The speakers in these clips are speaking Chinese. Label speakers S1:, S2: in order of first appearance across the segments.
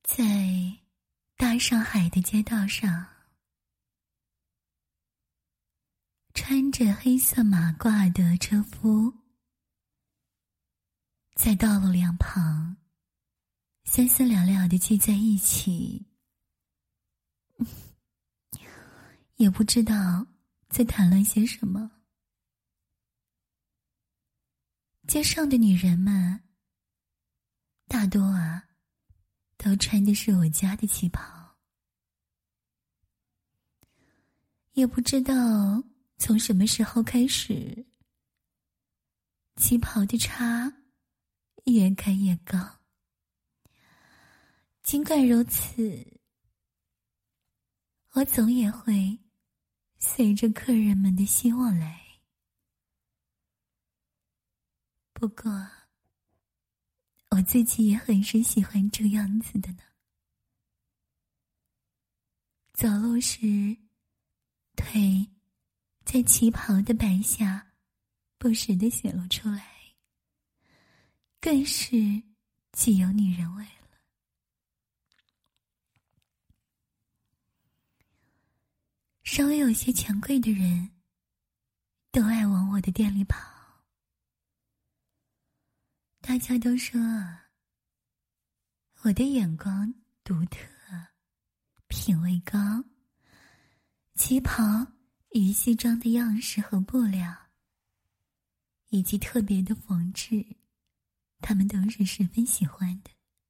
S1: 在大上海的街道上，穿着黑色马褂的车夫在道路两旁三三两两地聚在一起，也不知道在谈论些什么。街上的女人们大多都穿的是我家的旗袍，也不知道从什么时候开始，旗袍的叉越开越高。尽管如此，我总也会随着客人们的希望来。不过我自己也很是喜欢这样子的呢。走路时，腿在旗袍的摆下不时地显露出来，更是极有女人味了。稍微有些权贵的人都爱往我的店里跑，大家都说我的眼光独特，品味高，旗袍与西装的样式和布料以及特别的缝制，他们都是十分喜欢的。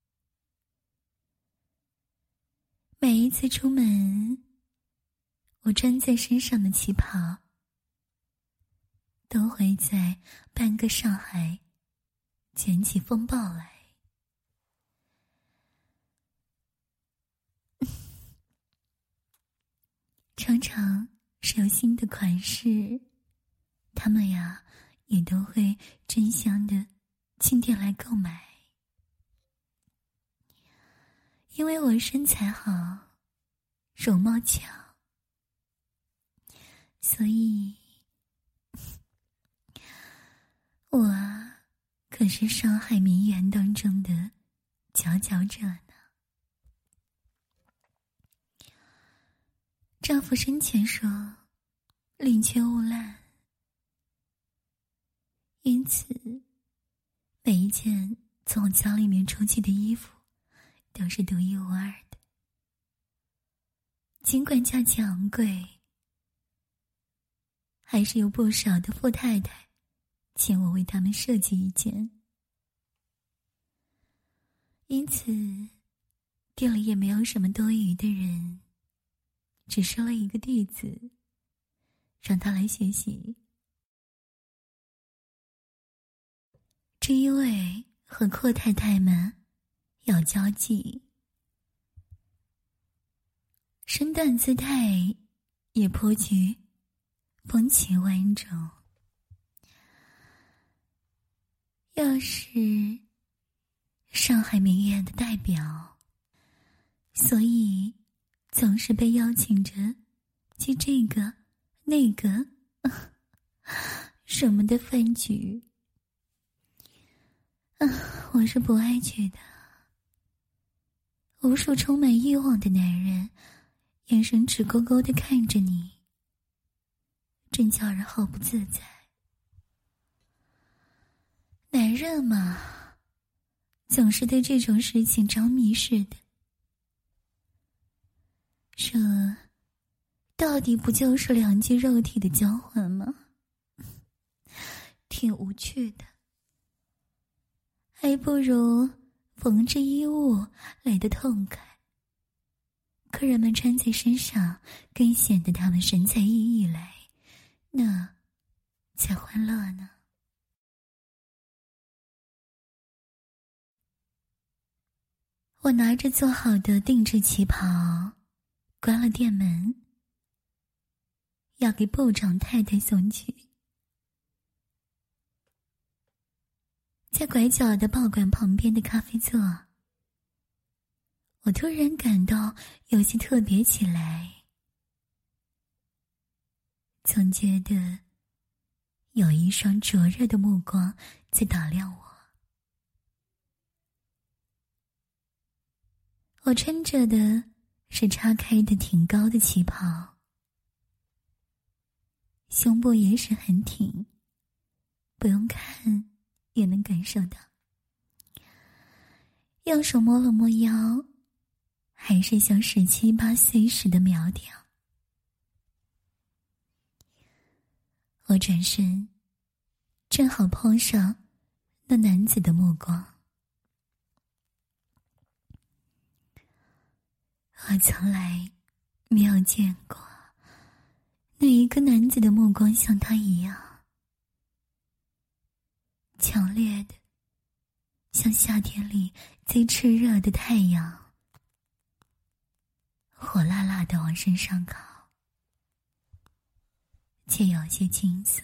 S1: 每一次出门，我穿在身上的旗袍都会在半个上海卷起风暴来。常常是有新的款式，他们也都会争相的进店来购买。因为我身材好，容貌巧，所以我可是上海名媛当中的佼佼者呢。丈夫生前说宁缺毋滥，因此每一件从家里面出去的衣服都是独一无二的，尽管价钱昂贵，还是有不少的富太太请我为他们设计一件。因此店里也没有什么多余的人，只收了一个弟子，让他来学习。正因为和阔太太们有交际，身段姿态也颇具风情万种。又是上海名媛的代表，所以总是被邀请着去这个那个什么的饭局。我是不爱去的。无数充满欲望的男人眼神直勾勾地看着你，真叫人好不自在。男人嘛，总是对这种事情着迷似的。这到底不就是两具肉体的交换吗？挺无趣的，还不如缝制衣物来得痛快。客人们穿在身上更显得他们神采奕奕来，那才欢乐呢。我拿着做好的定制旗袍，关了店门，要给部长太太送去。在拐角的报馆旁边的咖啡座，我突然感到有些特别起来，总觉得有一双灼热的目光在打量我。 我穿着的是叉开的挺高的旗袍，胸部也是很挺，不用看也能感受到。用手摸了摸腰，还是像17、18岁时的苗条。我转身，正好碰上那男子的目光。我从来没有见过哪一个男子的目光像他一样强烈的，像夏天里最炽热的太阳，火辣辣的往身上烤，却有些青涩。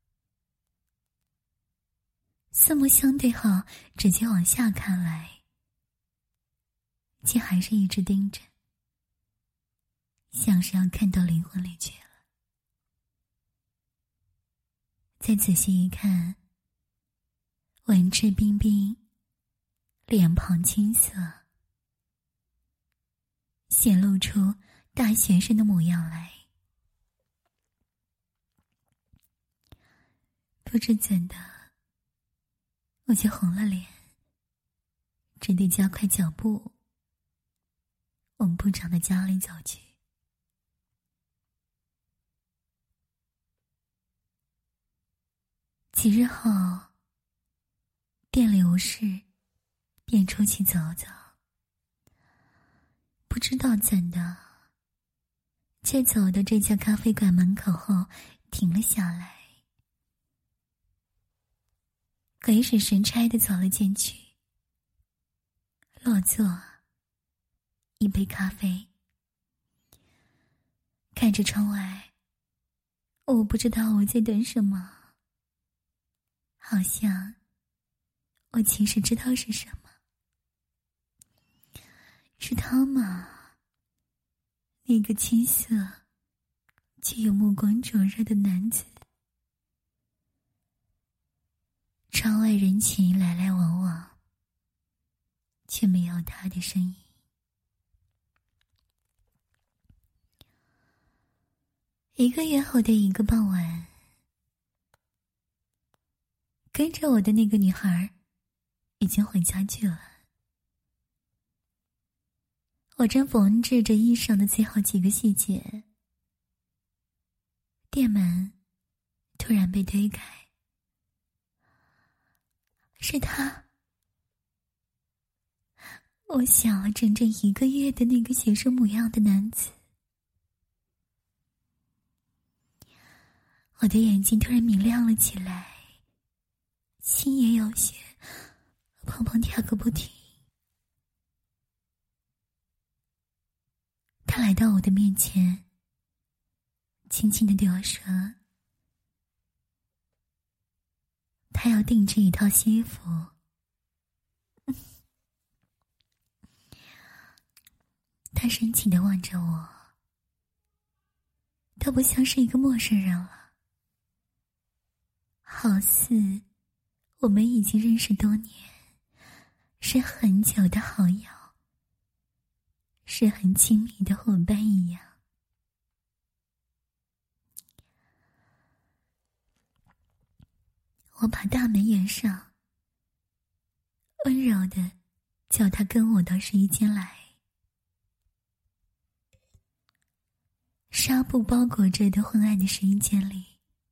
S1: 四目相对后，直接往下看来，却还是一直盯着，像是要看到灵魂里去了。再仔细一看，文质彬彬，脸庞青涩，显露出大学生的模样来。不知怎的，我就红了脸，只得加快脚步往部长的家里走去。几日后，店里无事，便出去走走。不知道怎的，却走到这家咖啡馆门口后停了下来，鬼使神差地走了进去，落座，一杯咖啡。看着窗外，我不知道我在等什么，好像我其实知道是什么，是他吗？那个青涩却有目光灼热的男子。窗外人群来来往往，却没有他的身影。1个月后的一个傍晚，跟着我的那个女孩已经回家去了。我正缝制着衣裳的最后几个细节，店门突然被推开。是他，我想了整整1个月的那个学生模样的男子。我的眼睛突然明亮了起来，心也有些砰砰跳个不停。他来到我的面前，轻轻地对我说，他要订制一套西服。他深情地望着我，他不像是一个陌生人了，好似我们已经认识多年，是很久的好友，是很亲密的伙伴一样。我把大门掩上，温柔地叫他跟我到试衣间来。纱布包裹着的昏暗的试衣间里，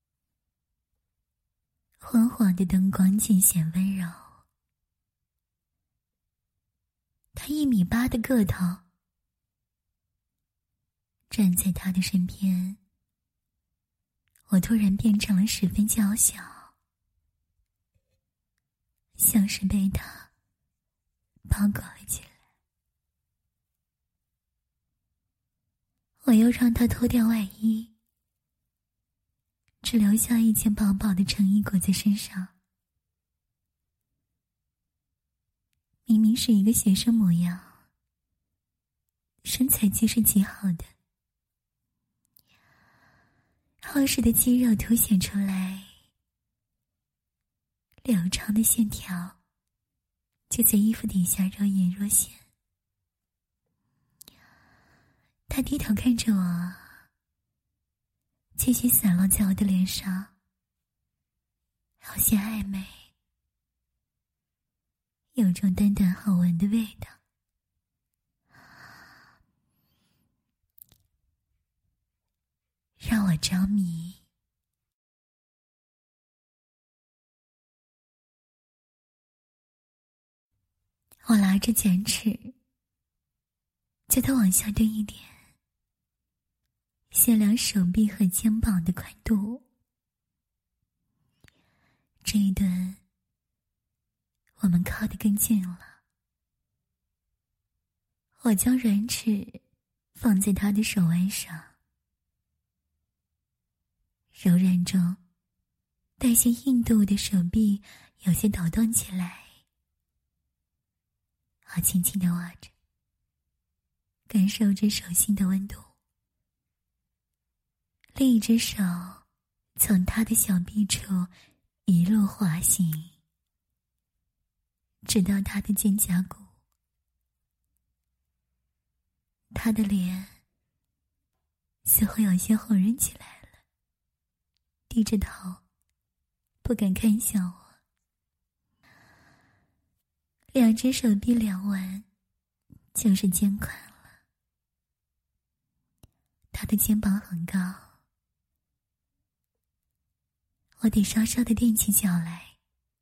S1: 昏黄的灯光尽显温柔。他1.8米的个头，站在他的身边，我突然变成了十分娇小，像是被他包裹了起来。我又让他脱掉外衣，只留下一件薄薄的衬衣裹在身上。明明是一个学生模样，身材却是极好的，厚实的肌肉凸显出来，流畅的线条就在衣服底下若隐若现。 他低头看着我，继续散落在我的脸上，有些暧昧，有种淡淡好闻的味道。让我着迷。我拿着卷尺，叫他往下蹲一点，限量手臂和肩膀的宽度。这一顿，我们靠得更近了。我将软尺放在他的手腕上，柔软中带些硬度的手臂有些抖动起来。我轻轻地握着，感受着手心的温度。另一只手从他的小臂处一路滑行，直到他的肩胛骨。他的脸似乎有些红润起来了，低着头，不敢看向我。两只手臂两弯，就是肩宽了。他的肩膀很高，我得稍稍地踮起脚来，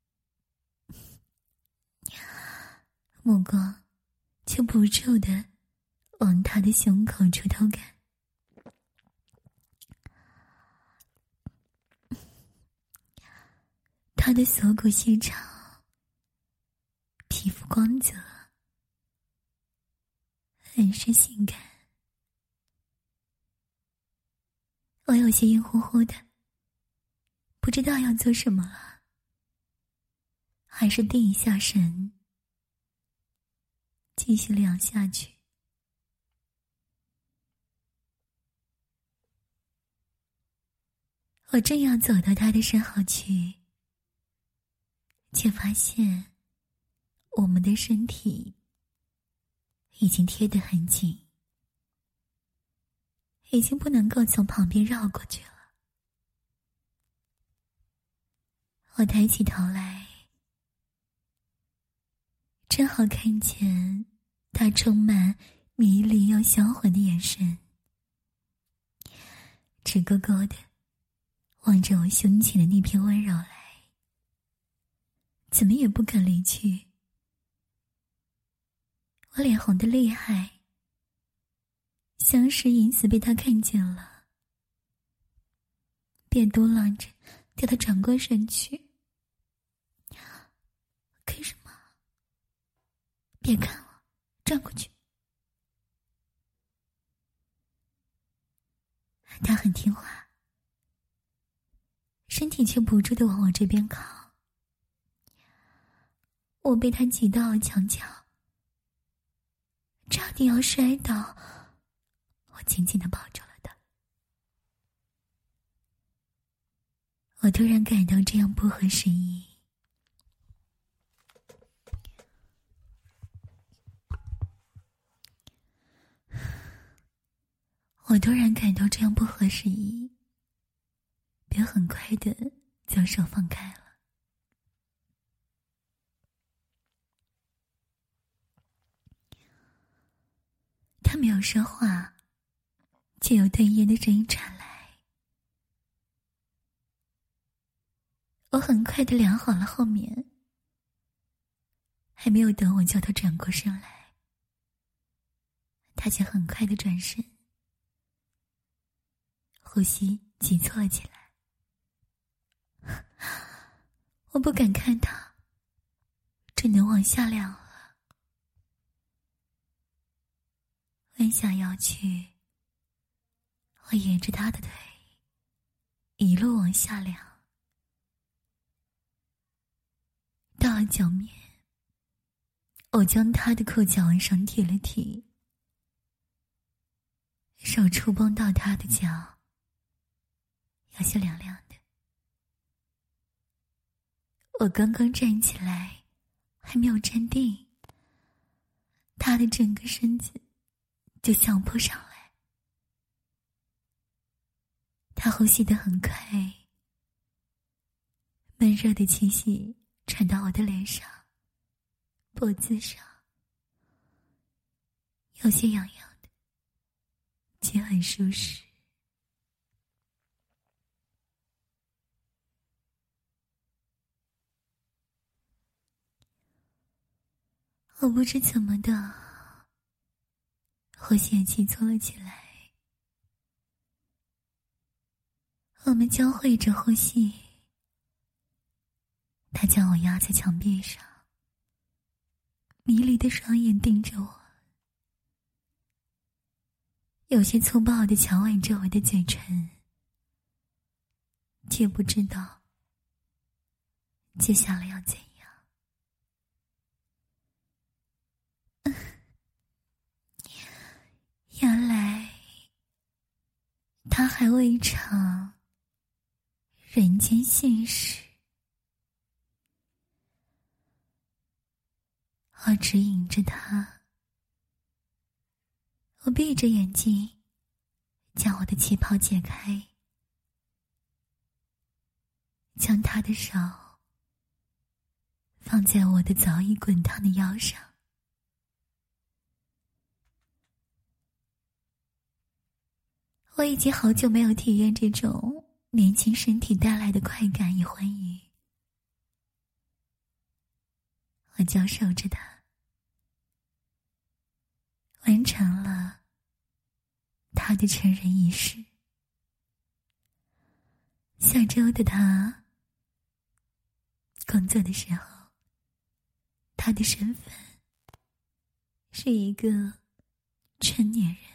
S1: 目光就不住地往他的胸口处偷看。他的锁骨细长，皮肤光泽，很是性感。我有些晕乎乎的，不知道要做什么了，还是定一下神，继续聊下去。我正要走到他的身后去，却发现我们的身体已经贴得很紧，已经不能够从旁边绕过去了。我抬起头来，正好看见他充满迷离又销魂的眼神，直勾勾的望着我胸前的那片温柔来，怎么也不肯离去。我脸红得厉害，像是隐死被他看见了，便嘟囔着叫他转过身去。看什么？别看了，转过去。他很听话，身体却不住地往我这边靠。我被他挤到了墙角，差点要摔倒，我紧紧地抱住了他。我突然感到这样不合时宜，便很快地将手放开了。他没有说话，却有哽咽的声音传来。我很快地量好了后面，还没有等我叫他转过身来，他却很快地转身，呼吸急促了起来。我不敢看他，只能往下量了。弯下腰去，我沿着他的腿一路往下量，到了脚面，我将他的裤脚往上提了提，手触碰到他的脚，有些凉凉的。我刚刚站起来，还没有站定，他的整个身子就向扑上来， 他呼吸得很快，闷热的气息传到我的脸上、脖子上，有些痒痒的，却很舒适。我不知怎么的，呼吸也急促了起来。我们交汇着呼吸，他将我压在墙壁上，迷离的双眼盯着我，有些粗暴地强吻着我的嘴唇，却不知道接下来要怎样。原来他还未尝人间现实。我指引着他，我闭着眼睛，将我的旗袍解开，将他的手放在我的早已滚烫的腰上。我已经好久没有体验这种年轻身体带来的快感与欢愉。我娇守着他，完成了他的成人仪式。下周的他工作的时候，他的身份是一个成年人。